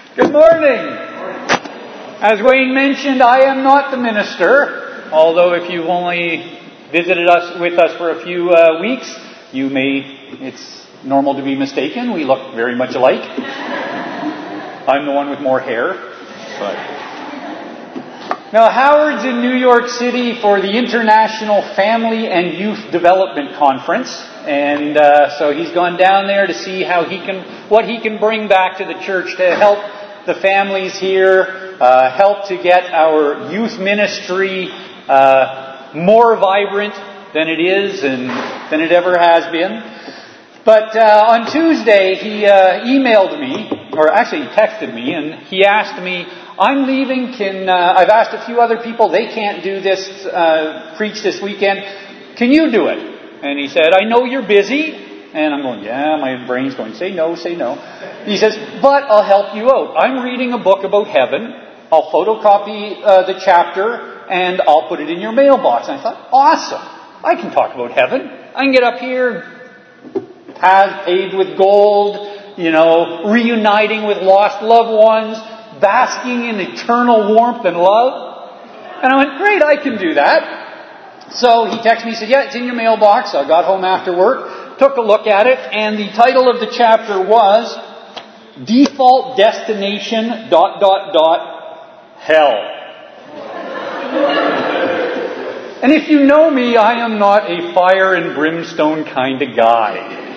Good morning. As Wayne mentioned, I am not the minister, although if you've only visited with us for a few weeks, it's normal to be mistaken. We look very much alike. I'm the one with more hair. Now, Howard's in New York City for the International Family and Youth Development Conference, and so he's gone down there to see what he can bring back to the church to help the families here, help to get our youth ministry more vibrant than it is and than it ever has been. But on Tuesday, he emailed me, or actually he texted me, and he asked me, I'm leaving, I've asked a few other people, they can't do this, preach this weekend, can you do it? And he said, I know you're busy. And I'm going, yeah, my brain's going, say no, say no. He says, but I'll help you out. I'm reading a book about heaven. I'll photocopy the chapter and I'll put it in your mailbox. And I thought, awesome. I can talk about heaven. I can get up here, paths paved with gold, reuniting with lost loved ones, basking in eternal warmth and love. And I went, great, I can do that. So he texted me, he said, yeah, it's in your mailbox. I got home after work. Took a look at it, and the title of the chapter was Default Destination ... Hell. And if you know me, I am not a fire and brimstone kind of guy.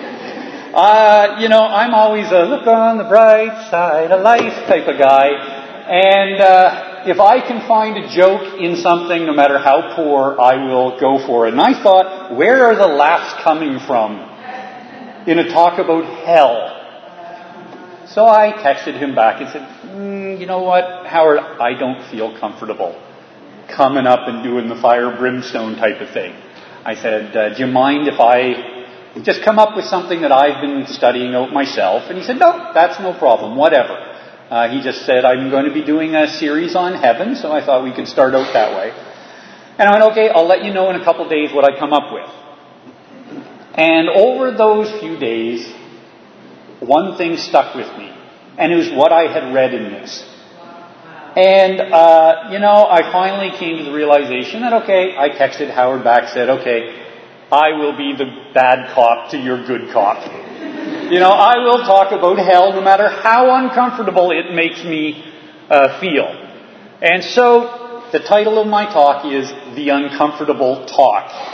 I'm always a look on the bright side of life type of guy. And if I can find a joke in something, no matter how poor, I will go for it. And I thought, where are the laughs coming from in a talk about hell? So I texted him back and said, you know what, Howard, I don't feel comfortable coming up and doing the fire brimstone type of thing. I said, do you mind if I just come up with something that I've been studying out myself? And he said, no, that's no problem, whatever. He just said, I'm going to be doing a series on heaven, so I thought we could start out that way. And I went, okay, I'll let you know in a couple days what I come up with. And over those few days, one thing stuck with me. And it was what I had read in this. And, I finally came to the realization that, okay, I texted Howard back, said, okay, I will be the bad cop to your good cop. I will talk about hell no matter how uncomfortable it makes me feel. And so, the title of my talk is The Uncomfortable Talk.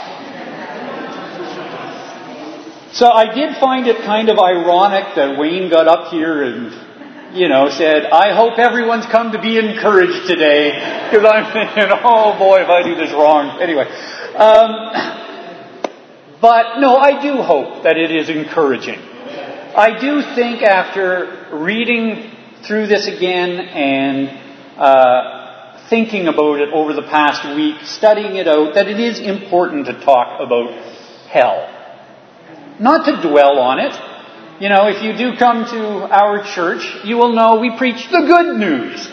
So I did find it kind of ironic that Wayne got up here and, said, I hope everyone's come to be encouraged today. Because I'm thinking, oh boy, if I do this wrong. Anyway. But no, I do hope that it is encouraging. I do think after reading through this again and thinking about it over the past week, studying it out, that it is important to talk about hell. Not to dwell on it. If you do come to our church, you will know we preach the good news.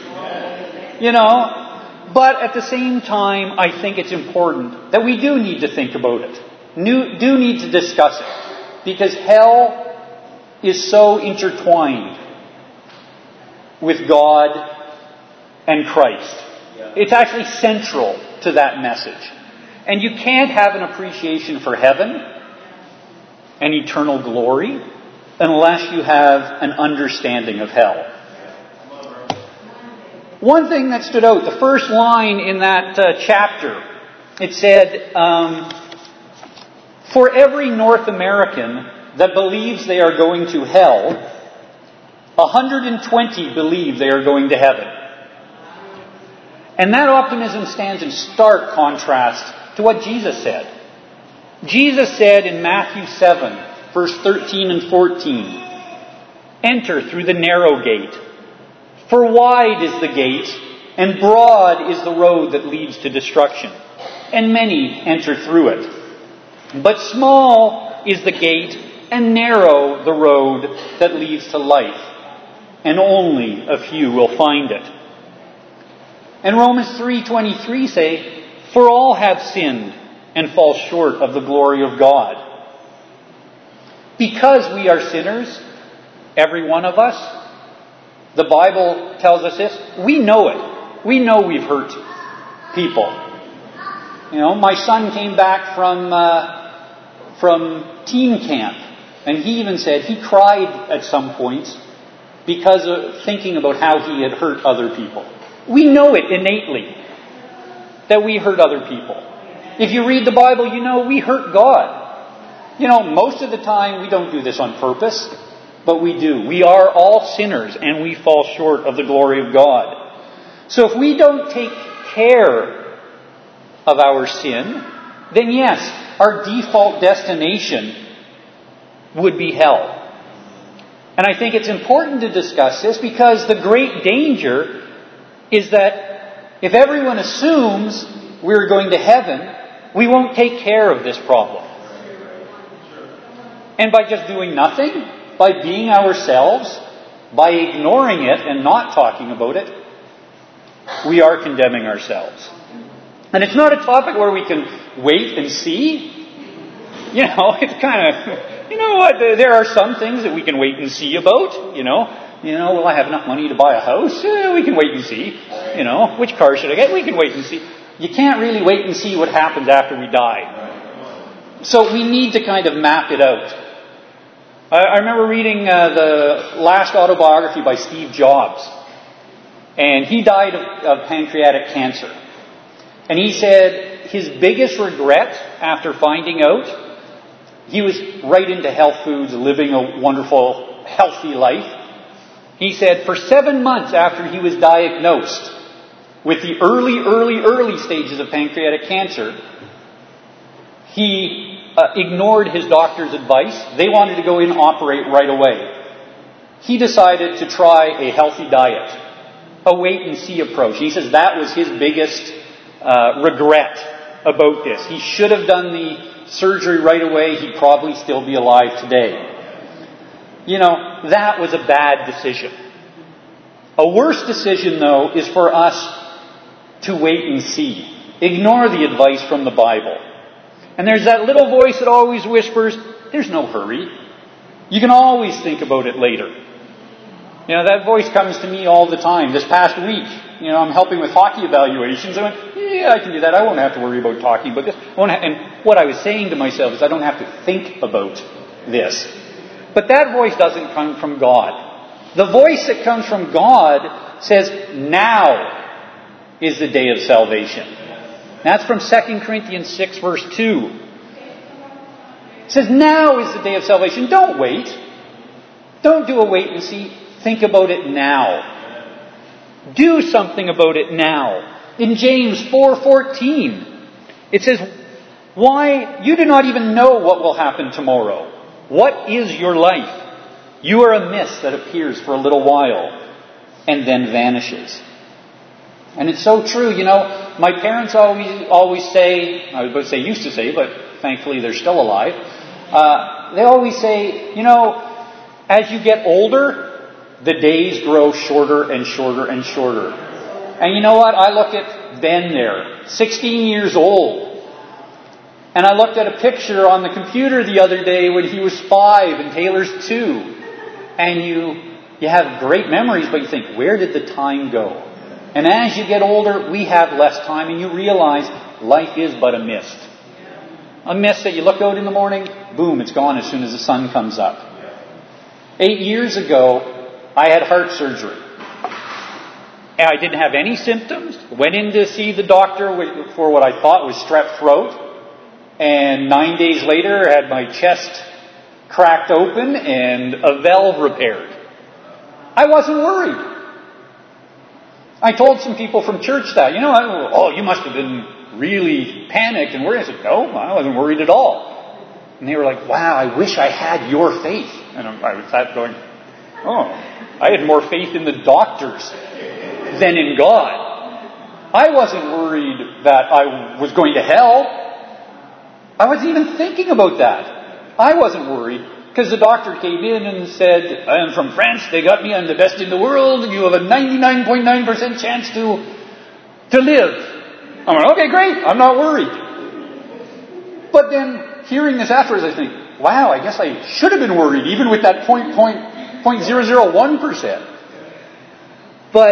But at the same time, I think it's important that we do need to think about it. Do need to discuss it. Because hell is so intertwined with God and Christ. It's actually central to that message. And you can't have an appreciation for heaven and eternal glory unless you have an understanding of hell. One thing that stood out, the first line in that chapter, it said, for every North American that believes they are going to hell, 120 believe they are going to heaven. And that optimism stands in stark contrast to what Jesus said. Jesus said in Matthew 7, verse 13 and 14, enter through the narrow gate. For wide is the gate, and broad is the road that leads to destruction, and many enter through it. But small is the gate, and narrow the road that leads to life, and only a few will find it. And Romans 3:23 say, for all have sinned and fall short of the glory of God. Because we are sinners, every one of us, The Bible tells us this. We know it. We know we've hurt people. My son came back from teen camp, and he even said he cried at some points because of thinking about how he had hurt other people. We know it innately that we hurt other people. If you read the Bible, you know we hurt God. Most of the time we don't do this on purpose, but we do. We are all sinners and we fall short of the glory of God. So if we don't take care of our sin, then yes, our default destination would be hell. And I think it's important to discuss this because the great danger is that if everyone assumes we're going to heaven, we won't take care of this problem. And by just doing nothing, by being ourselves, by ignoring it and not talking about it, we are condemning ourselves. And it's not a topic where we can wait and see. It's kind of, there are some things that we can wait and see about, will I have enough money to buy a house? We can wait and see. Which car should I get? We can wait and see. You can't really wait and see what happens after we die. So we need to kind of map it out. I remember reading the last autobiography by Steve Jobs. And he died of pancreatic cancer. And he said his biggest regret after finding out, he was right into health foods, living a wonderful, healthy life. He said for 7 months after he was diagnosed with the early stages of pancreatic cancer, he ignored his doctor's advice. They wanted to go in and operate right away. He decided to try a healthy diet, a wait-and-see approach. He says that was his biggest regret about this. He should have done the surgery right away. He'd probably still be alive today. That was a bad decision. A worse decision, though, is for us to wait and see. Ignore the advice from the Bible. And there's that little voice that always whispers, there's no hurry. You can always think about it later. That voice comes to me all the time. This past week, I'm helping with hockey evaluations. I went, yeah, I can do that. I won't have to worry about talking about this. And what I was saying to myself is I don't have to think about this. But that voice doesn't come from God. The voice that comes from God says, now is the day of salvation. That's from 2 Corinthians 6 verse 2. It says, now is the day of salvation. Don't wait. Don't do a wait and see. Think about it now. Do something about it now. In James 4:14, it says, why? You do not even know what will happen tomorrow. What is your life? You are a mist that appears for a little while and then vanishes. And it's so true. My parents always say, I was about to say used to say, but thankfully they're still alive. They always say, as you get older, the days grow shorter and shorter and shorter. And you know what? I look at Ben there, 16 years old. And I looked at a picture on the computer the other day when he was 5 and Taylor's 2. And you have great memories, but you think, where did the time go? And as you get older, we have less time, and you realize life is but a mist. A mist that you look out in the morning, boom, it's gone as soon as the sun comes up. 8 years ago, I had heart surgery. And I didn't have any symptoms. Went in to see the doctor for what I thought was strep throat. And 9 days later, I had my chest cracked open and a valve repaired. I wasn't worried. I told some people from church that, you must have been really panicked and worried. I said, no, I wasn't worried at all. And they were like, wow, I wish I had your faith. And I was sat going, I had more faith in the doctors than in God. I wasn't worried that I was going to hell. I wasn't even thinking about that. I wasn't worried. Because the doctor came in and said, I'm from France, they got me, I'm the best in the world, you have a 99.9% chance to live. I went, okay, great, I'm not worried. But then, hearing this afterwards, I think, wow, I guess I should have been worried, even with that 0.001%. But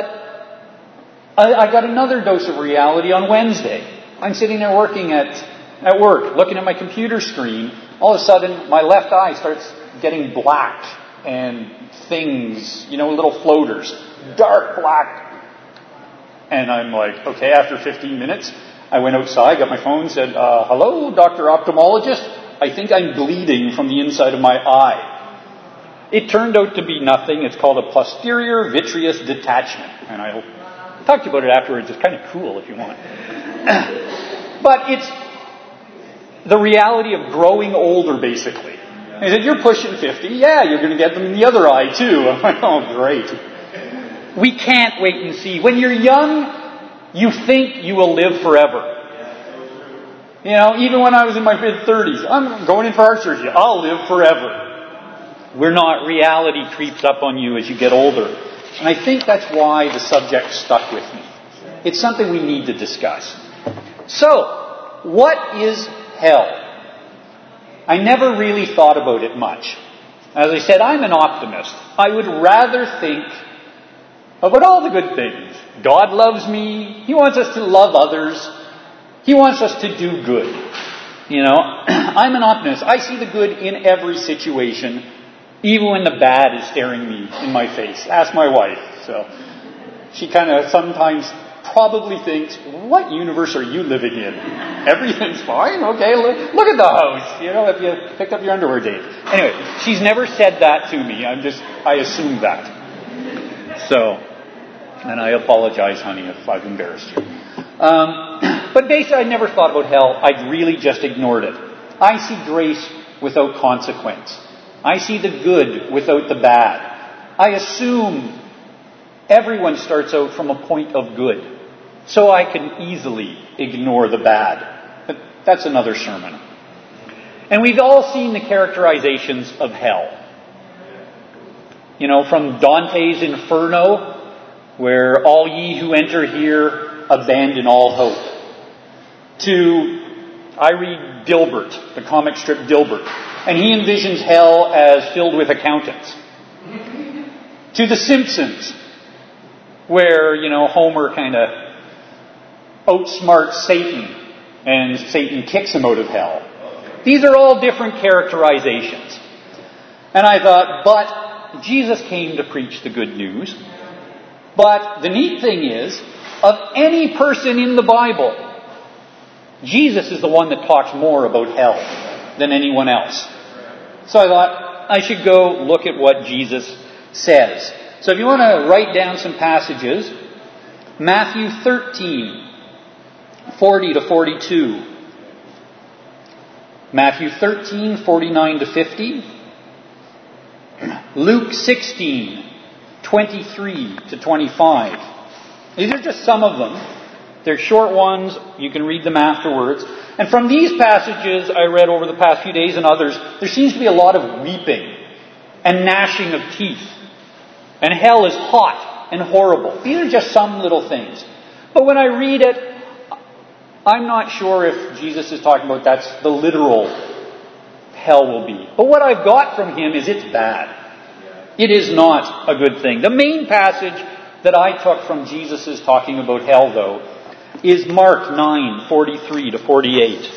I got another dose of reality on Wednesday. I'm sitting there working at work, looking at my computer screen. All of a sudden, my left eye starts getting black and things, little floaters, dark black. And I'm like, okay, after 15 minutes, I went outside, got my phone, said, hello, Dr. Ophthalmologist. I think I'm bleeding from the inside of my eye. It turned out to be nothing. It's called a posterior vitreous detachment. And I'll talk to you about it afterwards. It's kind of cool if you want. But it's the reality of growing older, basically. He said, you're pushing 50. Yeah, you're going to get them in the other eye, too. I'm like, oh, great. We can't wait and see. When you're young, you think you will live forever. Even when I was in my mid-30s, I'm going in for heart surgery. I'll live forever. We're not. Reality creeps up on you as you get older. And I think that's why the subject stuck with me. It's something we need to discuss. So, what is hell? I never really thought about it much. As I said, I'm an optimist. I would rather think about all the good things. God loves me. He wants us to love others. He wants us to do good. I'm an optimist. I see the good in every situation, even when the bad is staring me in my face. Ask my wife. So she kind of sometimes probably thinks, what universe are you living in? Everything's fine? Okay, look at the house. If you picked up your underwear date. Anyway, she's never said that to me. I assume that. So, and I apologize, honey, if I've embarrassed you. But basically, I never thought about hell. I really just ignored it. I see grace without consequence. I see the good without the bad. I assume everyone starts out from a point of good. So I can easily ignore the bad. But that's another sermon. And we've all seen the characterizations of hell. From Dante's Inferno, where all ye who enter here abandon all hope, to, I read Dilbert, the comic strip Dilbert, and he envisions hell as filled with accountants. To The Simpsons, where, Homer kind of outsmarts Satan, and Satan kicks him out of hell. These are all different characterizations. And I thought, but Jesus came to preach the good news. But the neat thing is, of any person in the Bible, Jesus is the one that talks more about hell than anyone else. So I thought I should go look at what Jesus says. So if you want to write down some passages, Matthew 13, 40 to 42. Matthew 13, 49 to 50. Luke 16, 23 to 25. These are just some of them. They're short ones. You can read them afterwards. And from these passages I read over the past few days and others, there seems to be a lot of weeping and gnashing of teeth. And hell is hot and horrible. These are just some little things. But when I read it, I'm not sure if Jesus is talking about that's the literal hell will be. But what I've got from him is it's bad. It is not a good thing. The main passage that I took from Jesus' talking about hell, though, is Mark 9, 43 to 48.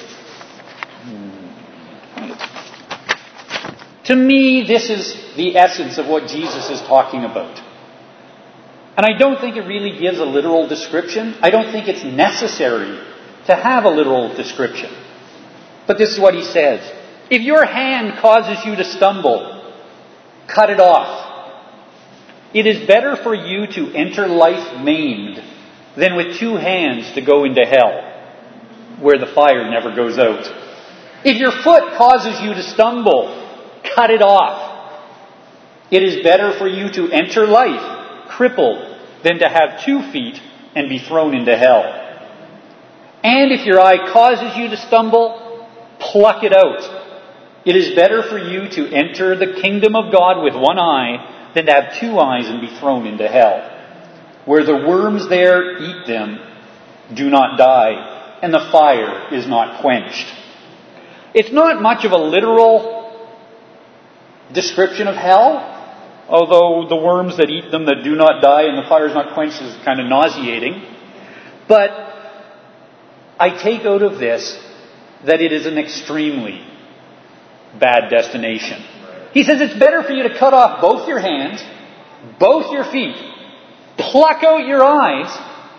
To me, this is the essence of what Jesus is talking about. And I don't think it really gives a literal description. I don't think it's necessary to have a literal description. But this is what he says. If your hand causes you to stumble, cut it off. It is better for you to enter life maimed than with two hands to go into hell, where the fire never goes out. If your foot causes you to stumble, cut it off. It is better for you to enter life crippled than to have 2 feet and be thrown into hell. And if your eye causes you to stumble, pluck it out. It is better for you to enter the kingdom of God with one eye than to have 2 eyes and be thrown into hell, where the worms there eat them, do not die, and the fire is not quenched. It's not much of a literal description of hell, although the worms that eat them that do not die and the fire is not quenched is kind of nauseating. But I take out of this that it is an extremely bad destination. He says it's better for you to cut off both your hands, both your feet, pluck out your eyes,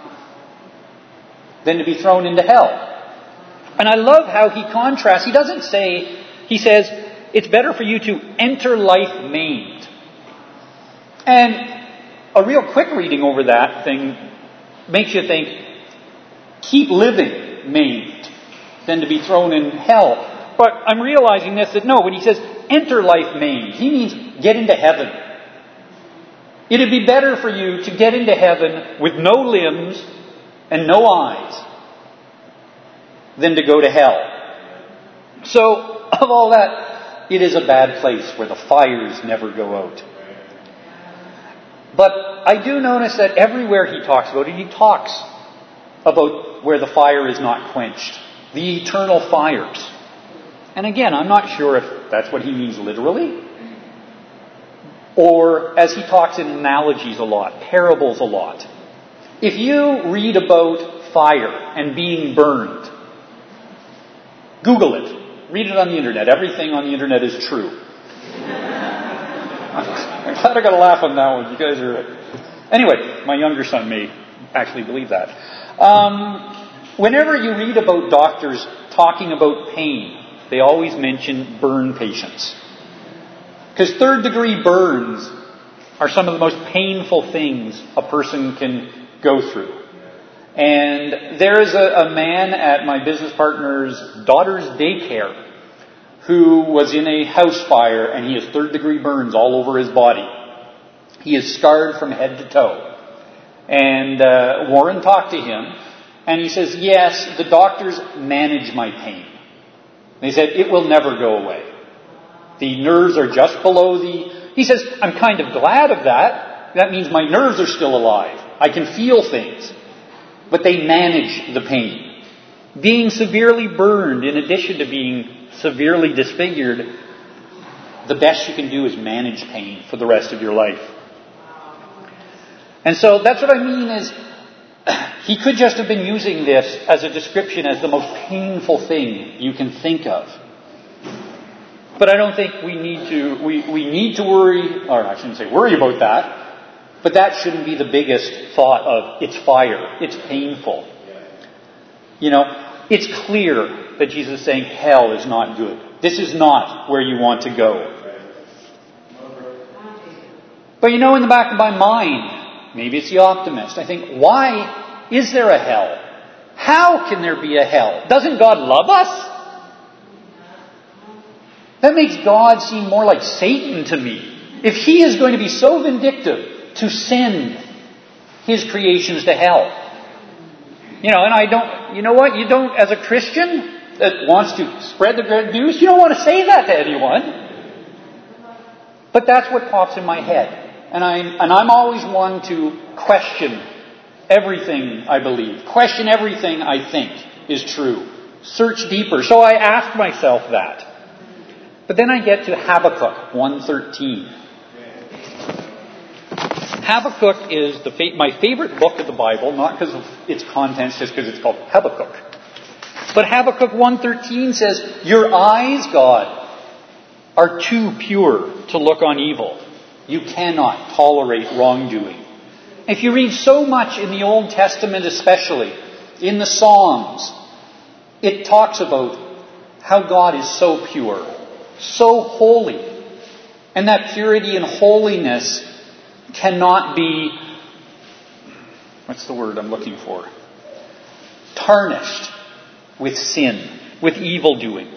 than to be thrown into hell. And I love how he contrasts. He doesn't say, he says, it's better for you to enter life maimed. And a real quick reading over that thing makes you think, keep living maimed than to be thrown in hell. But I'm realizing this, that no, when he says enter life maimed, he means get into heaven. It'd be better for you to get into heaven with no limbs and no eyes than to go to hell. So, of all that, it is a bad place where the fires never go out. But I do notice that everywhere he talks about it, he talks about where the fire is not quenched. The eternal fires. And again, I'm not sure if that's what he means literally, or as he talks in analogies a lot, parables a lot. If you read about fire and being burned, Google it. Read it on the internet. Everything on the internet is true. I'm glad I got a laugh on that one. You guys are... Anyway, my younger son may actually believe that. Whenever you read about doctors talking about pain, they always mention burn patients. Because third-degree burns are some of the most painful things a person can go through. And there is a man at my business partner's daughter's daycare who was in a house fire, and he has third-degree burns all over his body. He is scarred from head to toe. And Warren talked to him, and he says, yes, the doctors manage my pain. They said, it will never go away. The nerves are just below the... He says, I'm kind of glad of that. That means my nerves are still alive. I can feel things. But they manage the pain. Being severely burned, in addition to being severely disfigured, the best you can do is manage pain for the rest of your life. And so that's what I mean is, he could just have been using this as a description as the most painful thing you can think of. But I don't think we need to worry, or I shouldn't say worry about that, but that shouldn't be the biggest thought of, it's fire, it's painful. You know, it's clear that Jesus is saying hell is not good. This is not where you want to go. But you know, in the back of my mind, maybe it's the optimist, I think, why is there a hell? How can there be a hell? Doesn't God love us? That makes God seem more like Satan to me. If he is going to be so vindictive to send his creations to hell. You know, and I don't, you know what? You don't, as a Christian that wants to spread the good news, you don't want to say that to anyone. But that's what pops in my head. And I'm always one to question everything I believe. Question everything I think is true. Search deeper. So I ask myself that. But then I get to Habakkuk 1:13. Habakkuk is my favorite book of the Bible, not because of its contents, just because it's called Habakkuk. But Habakkuk 1:13 says, your eyes, God, are too pure to look on evil. You cannot tolerate wrongdoing. If you read so much in the Old Testament especially, in the Psalms, it talks about how God is so pure, so holy. And that purity and holiness cannot be, what's the word I'm looking for? Tarnished with sin, with evil doing.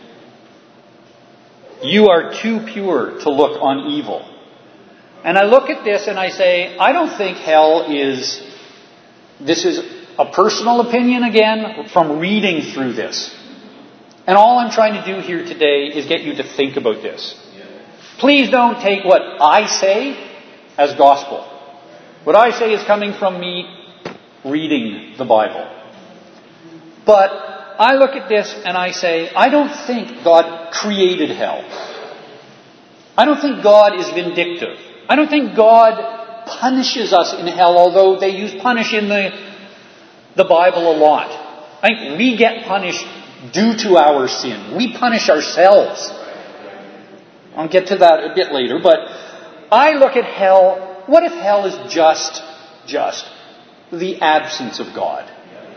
You are too pure to look on evil. And I look at this and I say, I don't think hell is, this is a personal opinion again, from reading through this. And all I'm trying to do here today is get you to think about this. Please don't take what I say as gospel. What I say is coming from me reading the Bible. But I look at this and I say, I don't think God created hell. I don't think God is vindictive I don't think God punishes us in hell, although they use punish in the Bible a lot. I think we get punished due to our sin. We punish ourselves. I'll get to that a bit later, but I look at hell. What if hell is just the absence of God?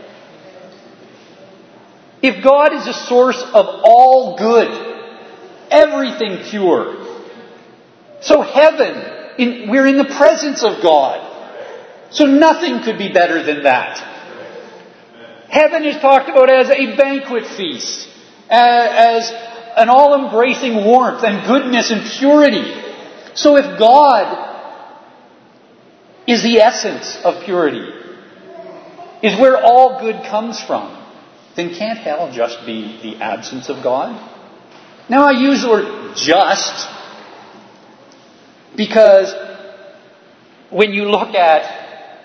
If God is a source of all good, everything pure, so heaven, we're in the presence of God. So nothing could be better than that. Heaven is talked about as a banquet feast, as an all-embracing warmth and goodness and purity. So if God is the essence of purity, is where all good comes from, then can't hell just be the absence of God? Now I use the word just because when you look at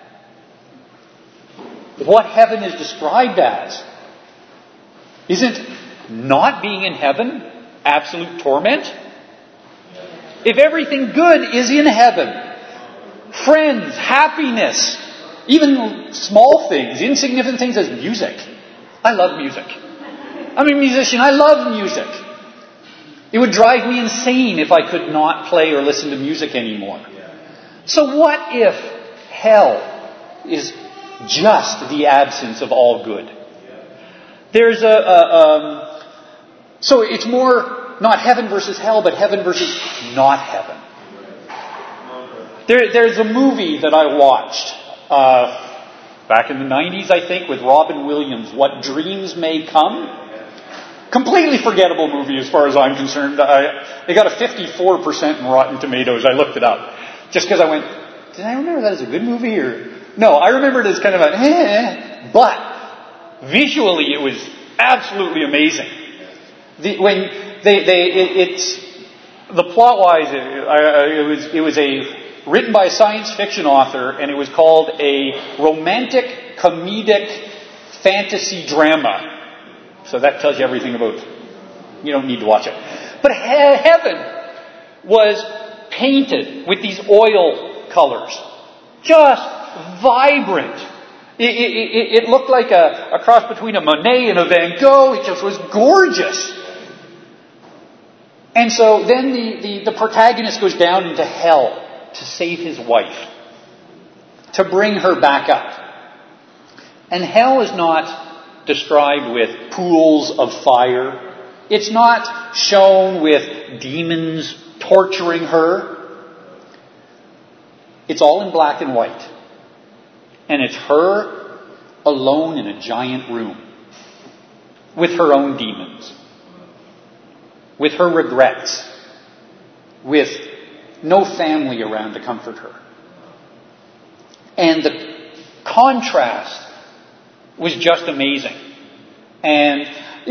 what heaven is described as, isn't not being in heaven absolute torment? If everything good is in heaven, friends, happiness, even small things, insignificant things as music. I love music. I'm a musician. I love music. It would drive me insane if I could not play or listen to music anymore. So what if hell is just the absence of all good? There's so it's more not heaven versus hell, but heaven versus not heaven. There's a movie that I watched back in the 90s, I think, with Robin Williams, What Dreams May Come. Completely forgettable movie as far as I'm concerned. It got a 54% in Rotten Tomatoes. I looked it up. Just because I went, did I remember that as a good movie? Or no, I remember it as kind of a but visually it was absolutely amazing. The plot-wise, it was written by a science fiction author, and it was called a romantic comedic fantasy drama. So that tells you everything about. You don't need to watch it. But heaven was painted with these oil colors, just vibrant. It looked like a cross between a Monet and a Van Gogh. It just was gorgeous. And so then the protagonist goes down into hell to save his wife, to bring her back up. And hell is not described with pools of fire. It's not shown with demons torturing her. It's all in black and white. And it's her alone in a giant room with her own demons, with her regrets, with no family around to comfort her. And the contrast was just amazing. And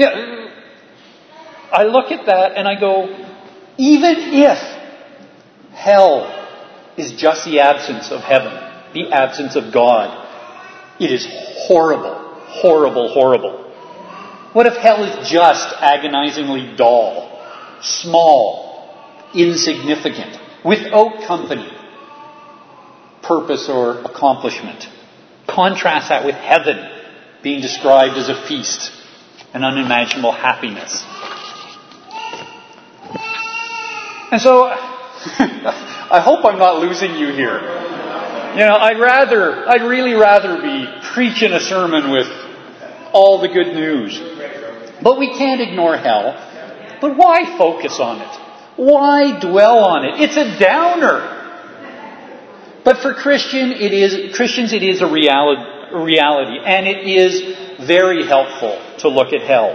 I look at that and I go, even if hell is just the absence of heaven, the absence of God, it is horrible, horrible, horrible. What if hell is just agonizingly dull, small, insignificant, without company, purpose, or accomplishment? Contrast that with heaven being described as a feast, an unimaginable happiness. And so, I hope I'm not losing you here. I'd really rather be preaching a sermon with all the good news. But we can't ignore hell. But why focus on it? Why dwell on it? It's a downer. But for Christians, it is a reality, and it is very helpful to look at hell.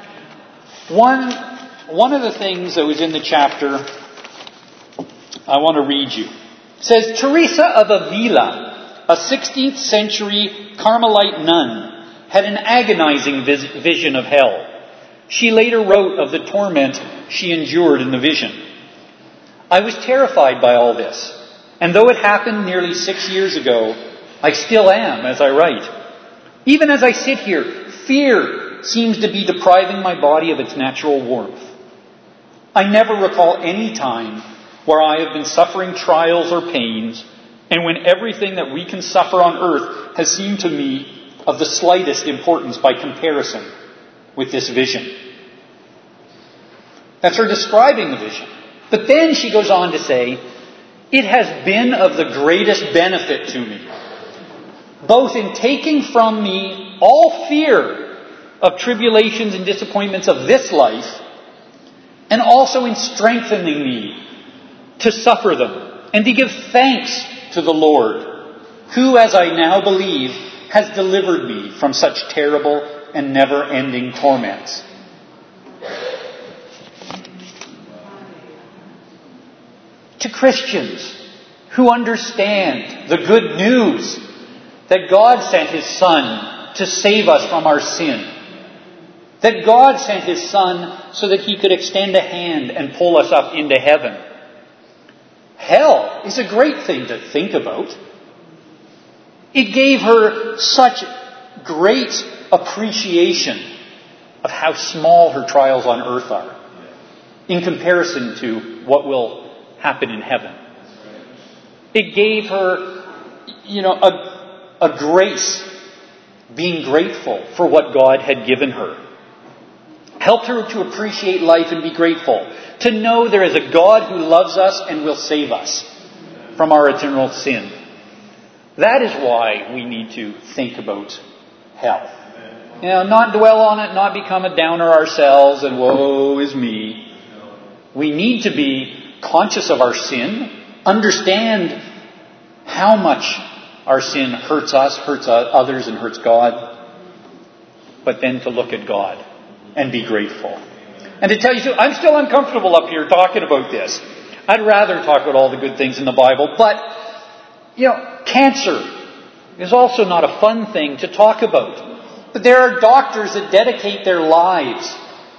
One of the things that was in the chapter, I want to read you. It says, Teresa of Avila, a 16th century Carmelite nun, had an agonizing vision of hell. She later wrote of the torment she endured in the vision. I was terrified by all this, and though it happened nearly 6 years ago, I still am as I write. Even as I sit here, fear seems to be depriving my body of its natural warmth. I never recall any time where I have been suffering trials or pains, and when everything that we can suffer on earth has seemed to me of the slightest importance by comparison with this vision. That's her describing the vision. But then she goes on to say, it has been of the greatest benefit to me, both in taking from me all fear of tribulations and disappointments of this life, and also in strengthening me to suffer them, and to give thanks to the Lord, who, as I now believe, has delivered me from such terrible and never-ending torments. To Christians who understand the good news that God sent His Son to save us from our sin, that God sent His Son so that He could extend a hand and pull us up into heaven. Hell is a great thing to think about. It gave her such great appreciation of how small her trials on earth are in comparison to what will happen in heaven. It gave her, a grace, being grateful for what God had given her. Helped her to appreciate life and be grateful. To know there is a God who loves us and will save us from our eternal sin. That is why we need to think about hell. Not dwell on it, not become a downer ourselves and woe is me. We need to be conscious of our sin, understand how much our sin hurts us, hurts others, and hurts God, but then to look at God and be grateful. And to tell you, I'm still uncomfortable up here talking about this. I'd rather talk about all the good things in the Bible, but, cancer is also not a fun thing to talk about. But there are doctors that dedicate their lives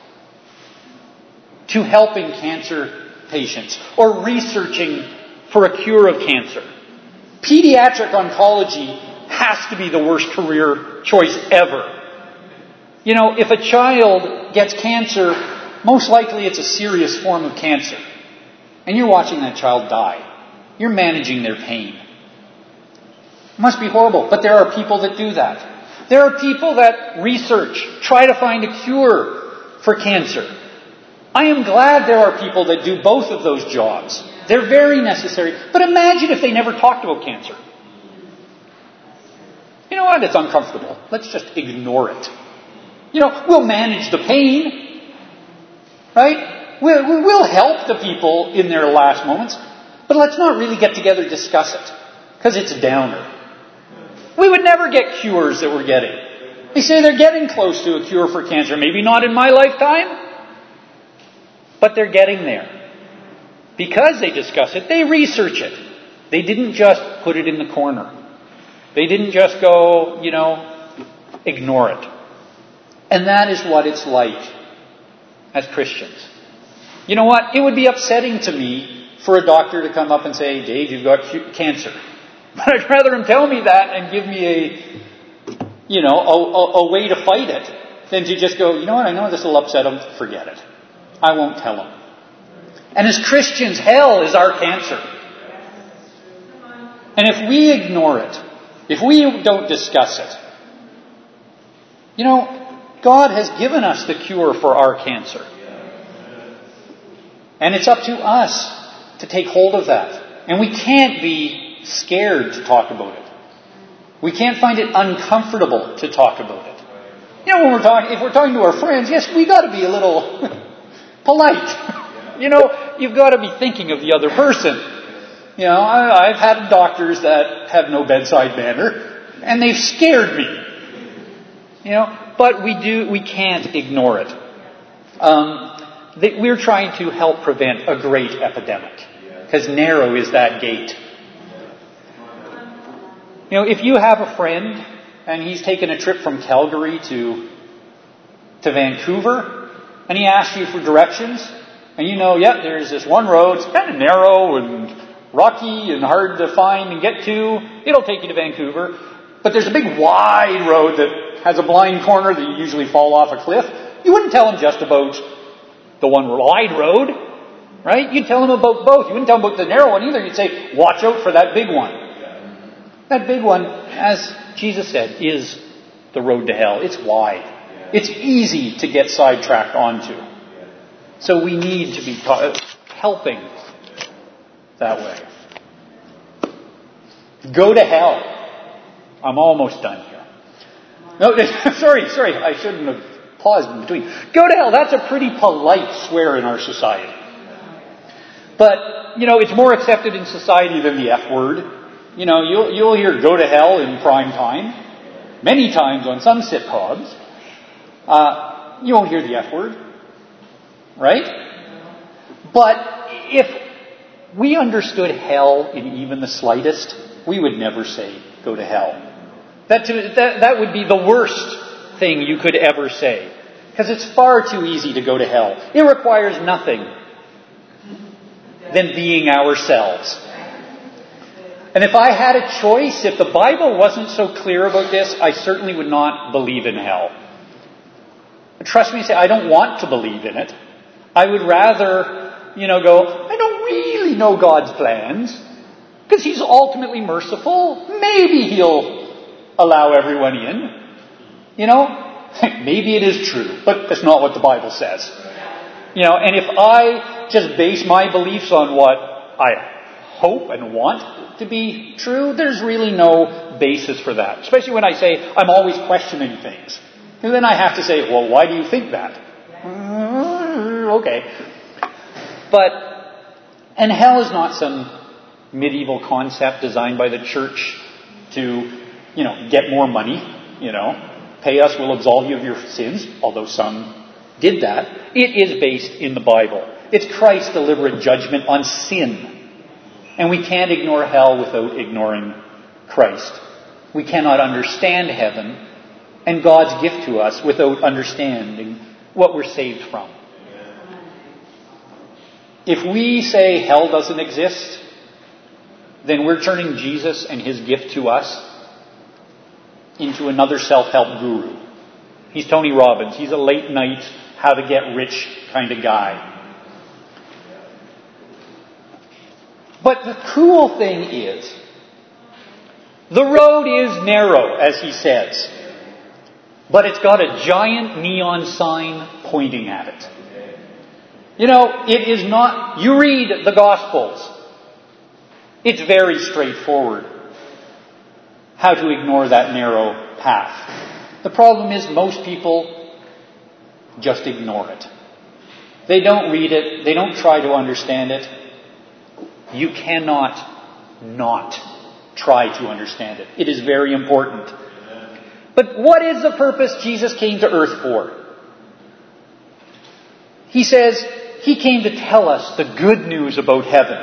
to helping cancer patients or researching for a cure of cancer. Pediatric oncology has to be the worst career choice ever. If a child gets cancer, most likely it's a serious form of cancer. And you're watching that child die. You're managing their pain. It must be horrible, but there are people that do that. There are people that research, try to find a cure for cancer. I am glad there are people that do both of those jobs. They're very necessary. But imagine if they never talked about cancer. You know what? It's uncomfortable. Let's just ignore it. We'll manage the pain. Right? We'll help the people in their last moments. But let's not really get together and discuss it. Because it's a downer. We would never get cures that we're getting. They say they're getting close to a cure for cancer. Maybe not in my lifetime. But they're getting there. Because they discuss it, they research it. They didn't just put it in the corner. They didn't just go, ignore it. And that is what it's like as Christians. You know what? It would be upsetting to me for a doctor to come up and say, Dave, you've got cancer. But I'd rather him tell me that and give me a way to fight it than to just go, I know this will upset him. Forget it. I won't tell him. And as Christians, hell is our cancer. And if we ignore it, if we don't discuss it, God has given us the cure for our cancer. And it's up to us to take hold of that. And we can't be scared to talk about it. We can't find it uncomfortable to talk about it. If we're talking to our friends, yes, we got to be a little polite. You've got to be thinking of the other person. I've had doctors that have no bedside manner, and they've scared me. But we can't ignore it. We're trying to help prevent a great epidemic, because narrow is that gate. If you have a friend and he's taken a trip from Calgary to Vancouver, and he asks you for directions, and there's this one road, it's kind of narrow and rocky and hard to find and get to. It'll take you to Vancouver. But there's a big wide road that has a blind corner that you usually fall off a cliff. You wouldn't tell him just about the one wide road. Right? You'd tell them about both. You wouldn't tell them about the narrow one either. You'd say, watch out for that big one. That big one, as Jesus said, is the road to hell. It's wide. It's easy to get sidetracked onto. So we need to be helping that way. Go to hell. I'm almost done here. No, sorry. I shouldn't have paused in between. Go to hell. That's a pretty polite swear in our society. But, it's more accepted in society than the F word. You'll hear go to hell in prime time. Many times on some sitcoms. You won't hear the F word. Right? But if we understood hell in even the slightest, we would never say go to hell. That would be the worst thing you could ever say. Because it's far too easy to go to hell. It requires nothing than being ourselves. And if I had a choice, if the Bible wasn't so clear about this, I certainly would not believe in hell. But trust me, say I don't want to believe in it. I would rather, go, I don't really know God's plans. Because He's ultimately merciful. Maybe He'll allow everyone in. Maybe it is true. But that's not what the Bible says. And if I just base my beliefs on what I hope and want to be true, there's really no basis for that. Especially when I say I'm always questioning things. And then I have to say, well, why do you think that? Okay. And hell is not some medieval concept designed by the church to, get more money, pay us, we'll absolve you of your sins, although some did that. It is based in the Bible. It's Christ's deliberate judgment on sin. And we can't ignore hell without ignoring Christ. We cannot understand heaven and God's gift to us without understanding what we're saved from. If we say hell doesn't exist, then we're turning Jesus and His gift to us into another self-help guru. He's Tony Robbins. He's a late night, how to get rich kind of guy. But the cool thing is, the road is narrow, as he says. But it's got a giant neon sign pointing at it. It is not... You read the Gospels. It's very straightforward how to ignore that narrow path. The problem is most people just ignore it. They don't read it. They don't try to understand it. You cannot not try to understand it. It is very important. But what is the purpose Jesus came to earth for? He says He came to tell us the good news about heaven.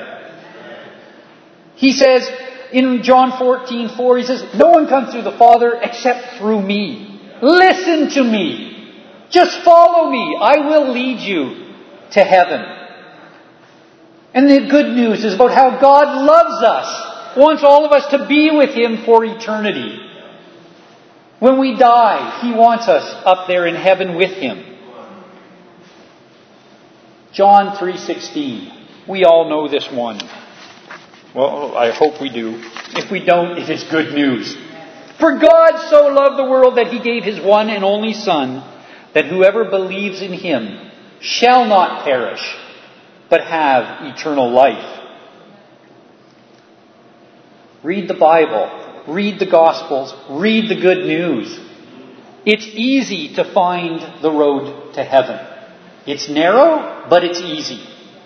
He says in John 14:4, He says, no one comes to the Father except through me. Listen to me. Just follow me. I will lead you to heaven. And the good news is about how God loves us. Wants all of us to be with Him for eternity. When we die, He wants us up there in heaven with Him. John 3:16. We all know this one. Well, I hope we do. If we don't, it is good news. For God so loved the world that He gave His one and only Son, that whoever believes in Him shall not perish, but have eternal life. Read the Bible. Read the Gospels. Read the good news. It's easy to find the road to heaven. It's narrow, but it's easy.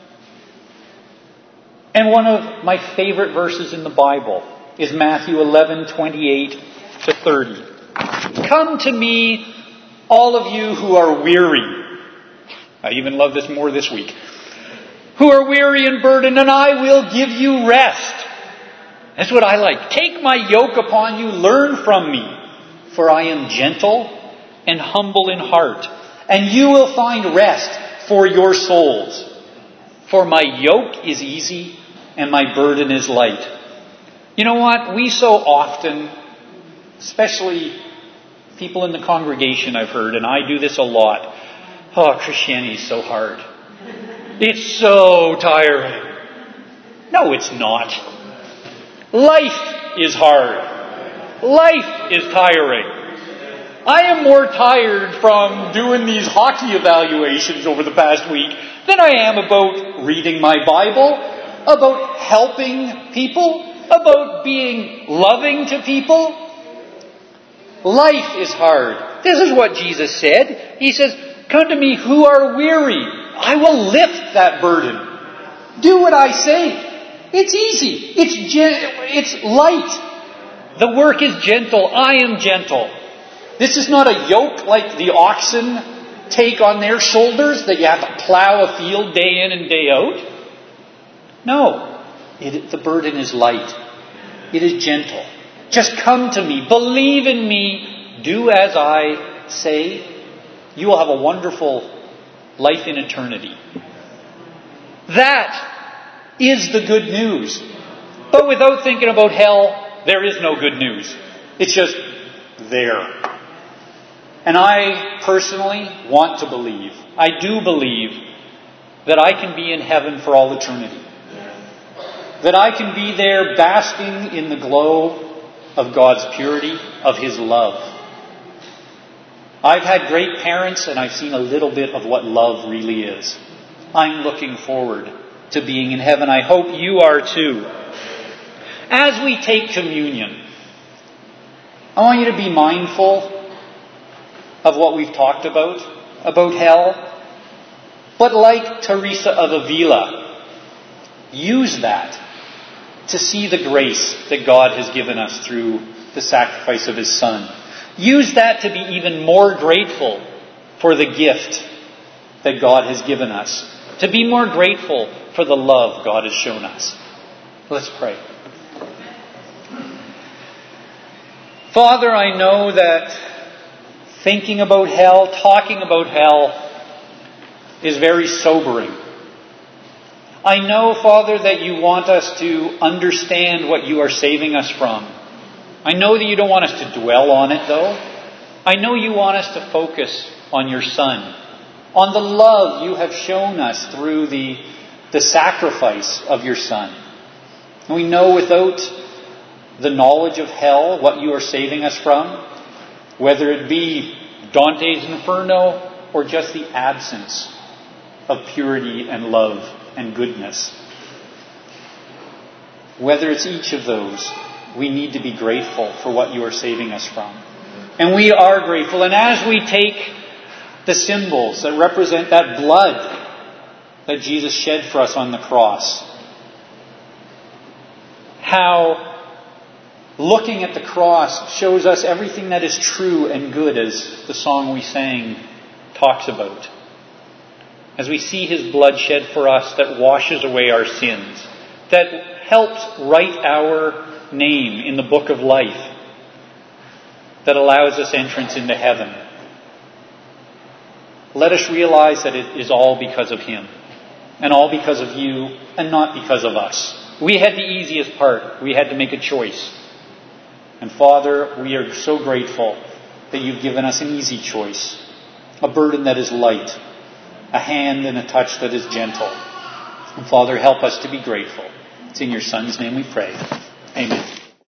And one of my favorite verses in the Bible is Matthew 11:28-30. Come to me, all of you who are weary. I even love this more this week. Who are weary and burdened, and I will give you rest. That's what I like. Take my yoke upon you, learn from me, for I am gentle and humble in heart, and you will find rest for your souls. For my yoke is easy and my burden is light. You know what? We so often, especially people in the congregation I've heard, and I do this a lot, oh, Christianity is so hard. It's so tiring. No, it's not. Life is hard. Life is tiring. I am more tired from doing these hockey evaluations over the past week than I am about reading my Bible, about helping people, about being loving to people. Life is hard. This is what Jesus said. He says, "Come to me who are weary. I will lift that burden." Do what I say. It's easy. It's light. The work is gentle. I am gentle. This is not a yoke like the oxen take on their shoulders that you have to plow a field day in and day out. No. The burden is light. It is gentle. Just come to me. Believe in me. Do as I say. You will have a wonderful life in eternity. That is the good news. But without thinking about hell, there is no good news. It's just there. And I personally want to believe, I do believe, that I can be in heaven for all eternity. That I can be there basking in the glow of God's purity, of His love. I've had great parents and I've seen a little bit of what love really is. I'm looking forward to being in heaven. I hope you are too. As we take communion, I want you to be mindful of what we've talked about hell. But like Teresa of Avila, use that to see the grace that God has given us through the sacrifice of His Son. Use that to be even more grateful for the gift that God has given us. To be more grateful for the love God has shown us. Let's pray. Father, I know that thinking about hell, talking about hell, is very sobering. I know, Father, that you want us to understand what you are saving us from. I know that you don't want us to dwell on it, though. I know you want us to focus on your Son, on the love you have shown us through the sacrifice of your Son. And we know without the knowledge of hell, what you are saving us from, whether it be Dante's Inferno or just the absence of purity and love and goodness. Whether it's each of those, we need to be grateful for what you are saving us from. And we are grateful. And as we take the symbols that represent that blood that Jesus shed for us on the cross, how looking at the cross shows us everything that is true and good, as the song we sang talks about. As we see His blood shed for us that washes away our sins, that helps write our name in the book of life, that allows us entrance into heaven. Let us realize that it is all because of Him, and all because of you, and not because of us. We had the easiest part. We had to make a choice. And Father, we are so grateful that you've given us an easy choice, a burden that is light, a hand and a touch that is gentle. And Father, help us to be grateful. It's in your Son's name we pray. Amen.